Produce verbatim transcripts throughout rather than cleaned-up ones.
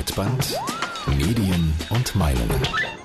Breitband Medien und Meinungen.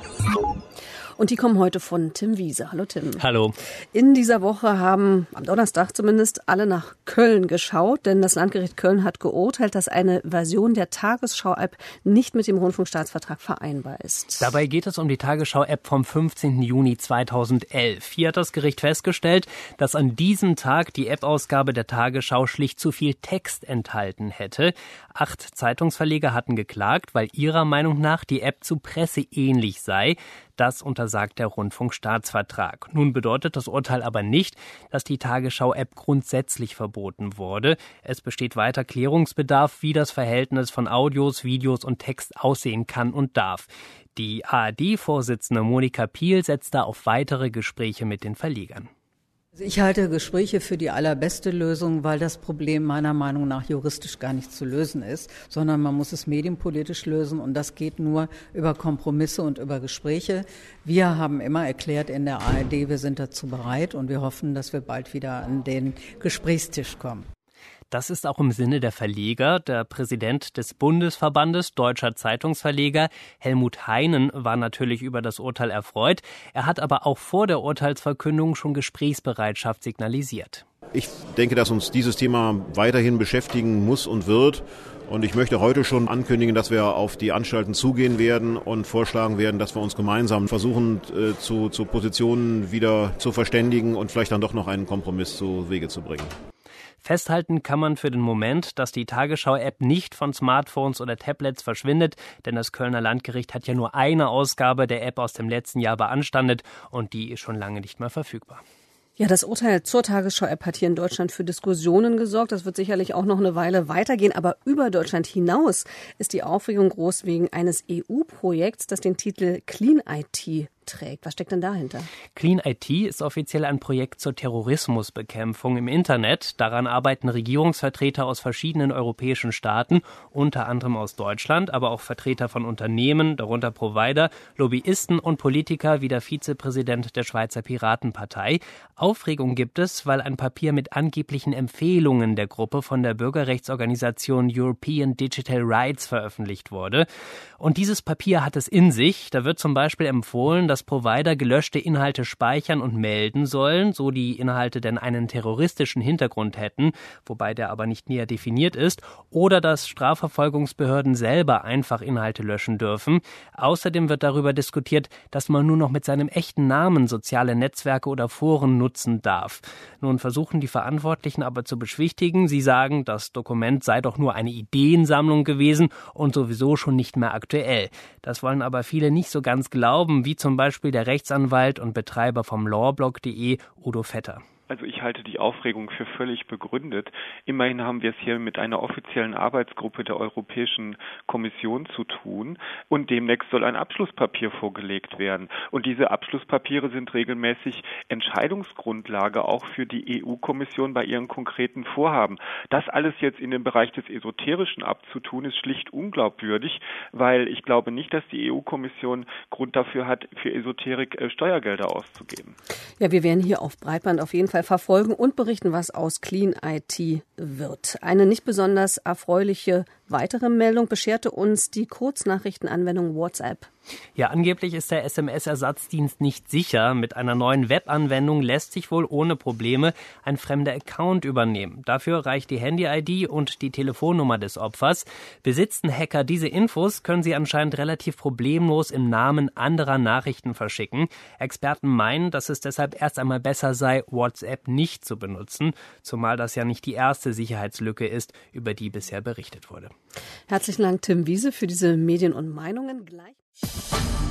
Und die kommen heute von Tim Wiese. Hallo Tim. Hallo. In dieser Woche haben, am Donnerstag zumindest, alle nach Köln geschaut, denn das Landgericht Köln hat geurteilt, dass eine Version der Tagesschau-App nicht mit dem Rundfunkstaatsvertrag vereinbar ist. Dabei geht es um die Tagesschau-App vom fünfzehnten Juni zweitausendelf. Hier hat das Gericht festgestellt, dass an diesem Tag die App-Ausgabe der Tagesschau schlicht zu viel Text enthalten hätte. Acht Zeitungsverleger hatten geklagt, weil ihrer Meinung nach die App zu presseähnlich sei. Das untersagt der Rundfunkstaatsvertrag. Nun bedeutet das Urteil aber nicht, dass die Tagesschau-App grundsätzlich verboten wurde. Es besteht weiter Klärungsbedarf, wie das Verhältnis von Audios, Videos und Text aussehen kann und darf. Die A R D-Vorsitzende Monika Piel setzt da auf weitere Gespräche mit den Verlegern. Ich halte Gespräche für die allerbeste Lösung, weil das Problem meiner Meinung nach juristisch gar nicht zu lösen ist, sondern man muss es medienpolitisch lösen und das geht nur über Kompromisse und über Gespräche. Wir haben immer erklärt in der A R D, wir sind dazu bereit und wir hoffen, dass wir bald wieder an den Gesprächstisch kommen. Das ist auch im Sinne der Verleger. Der Präsident des Bundesverbandes Deutscher Zeitungsverleger, Helmut Heinen, war natürlich über das Urteil erfreut. Er hat aber auch vor der Urteilsverkündung schon Gesprächsbereitschaft signalisiert. Ich denke, dass uns dieses Thema weiterhin beschäftigen muss und wird. Und ich möchte heute schon ankündigen, dass wir auf die Anstalten zugehen werden und vorschlagen werden, dass wir uns gemeinsam versuchen, äh, zu, zu Positionen wieder zu verständigen und vielleicht dann doch noch einen Kompromiss zu Wege zu bringen. Festhalten kann man für den Moment, dass die Tagesschau-App nicht von Smartphones oder Tablets verschwindet, denn das Kölner Landgericht hat ja nur eine Ausgabe der App aus dem letzten Jahr beanstandet und die ist schon lange nicht mehr verfügbar. Ja, das Urteil zur Tagesschau-App hat hier in Deutschland für Diskussionen gesorgt. Das wird sicherlich auch noch eine Weile weitergehen. Aber über Deutschland hinaus ist die Aufregung groß wegen eines E U-Projekts, das den Titel Clean I T trägt. Was steckt denn dahinter? Clean I T ist offiziell ein Projekt zur Terrorismusbekämpfung im Internet. Daran arbeiten Regierungsvertreter aus verschiedenen europäischen Staaten, unter anderem aus Deutschland, aber auch Vertreter von Unternehmen, darunter Provider, Lobbyisten und Politiker wie der Vizepräsident der Schweizer Piratenpartei. Aufregung gibt es, weil ein Papier mit angeblichen Empfehlungen der Gruppe von der Bürgerrechtsorganisation European Digital Rights veröffentlicht wurde. Und dieses Papier hat es in sich. Da wird zum Beispiel empfohlen, dass Provider gelöschte Inhalte speichern und melden sollen, so die Inhalte denn einen terroristischen Hintergrund hätten, wobei der aber nicht näher definiert ist, oder dass Strafverfolgungsbehörden selber einfach Inhalte löschen dürfen. Außerdem wird darüber diskutiert, dass man nur noch mit seinem echten Namen soziale Netzwerke oder Foren nutzen darf. Nun versuchen die Verantwortlichen aber zu beschwichtigen. Sie sagen, das Dokument sei doch nur eine Ideensammlung gewesen und sowieso schon nicht mehr aktuell. Das wollen aber viele nicht so ganz glauben, wie zum Beispiel Beispiel der Rechtsanwalt und Betreiber vom lawblog punkt de, Udo Vetter. Also ich halte die Aufregung für völlig begründet. Immerhin haben wir es hier mit einer offiziellen Arbeitsgruppe der Europäischen Kommission zu tun und demnächst soll ein Abschlusspapier vorgelegt werden. Und diese Abschlusspapiere sind regelmäßig Entscheidungsgrundlage auch für die E U-Kommission bei ihren konkreten Vorhaben. Das alles jetzt in den Bereich des Esoterischen abzutun, ist schlicht unglaubwürdig, weil ich glaube nicht, dass die E U-Kommission Grund dafür hat, für Esoterik äh, Steuergelder auszugeben. Ja, wir werden hier auf Breitband auf jeden Fall verfolgen und berichten, was aus Clean I T wird. Eine nicht besonders erfreuliche weitere Meldung bescherte uns die Kurznachrichtenanwendung WhatsApp. Ja, angeblich ist der S M S-Ersatzdienst nicht sicher. Mit einer neuen Webanwendung lässt sich wohl ohne Probleme ein fremder Account übernehmen. Dafür reicht die Handy-I D und die Telefonnummer des Opfers. Besitzen Hacker diese Infos, können sie anscheinend relativ problemlos im Namen anderer Nachrichten verschicken. Experten meinen, dass es deshalb erst einmal besser sei, WhatsApp nicht zu benutzen, zumal das ja nicht die erste Sicherheitslücke ist, über die bisher berichtet wurde. Herzlichen Dank, Tim Wiese, für diese Medien und Meinungen. Gleich